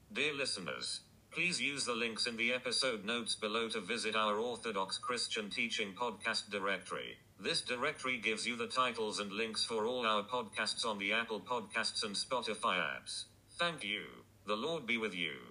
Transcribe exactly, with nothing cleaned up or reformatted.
Dear listeners, please use the links in the episode notes below to visit our Orthodox Christian Teaching podcast directory. This directory gives you the titles and links for all our podcasts on the Apple Podcasts and Spotify apps. Thank you. The Lord be with you.